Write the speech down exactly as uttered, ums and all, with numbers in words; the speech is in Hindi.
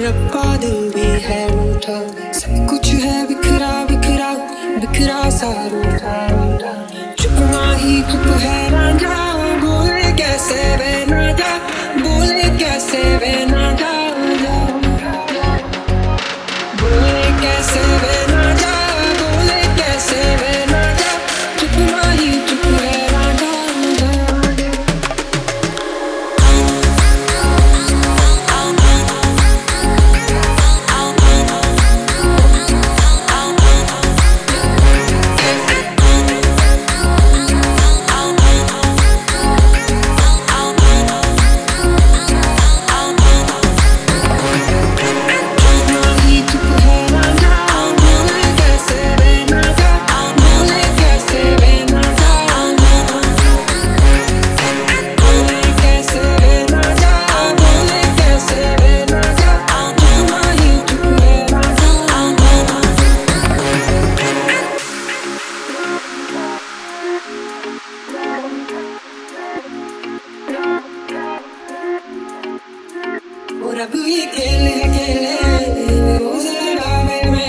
रब्बा दिल भी है रूठा, सब कुछ है बिखरा बिखरा बिखरा सा रूठा रूठा। चुप माही चुप है रांझा, बोले कैसे वे ना जा, बोले कैसे वे ना जा, बोले कैसे वे ना जा, बोले कैसे वे ना जा। चुप माही चुप है रांझा। रब ये खेल है खेल है, रोज लड़ा मेरे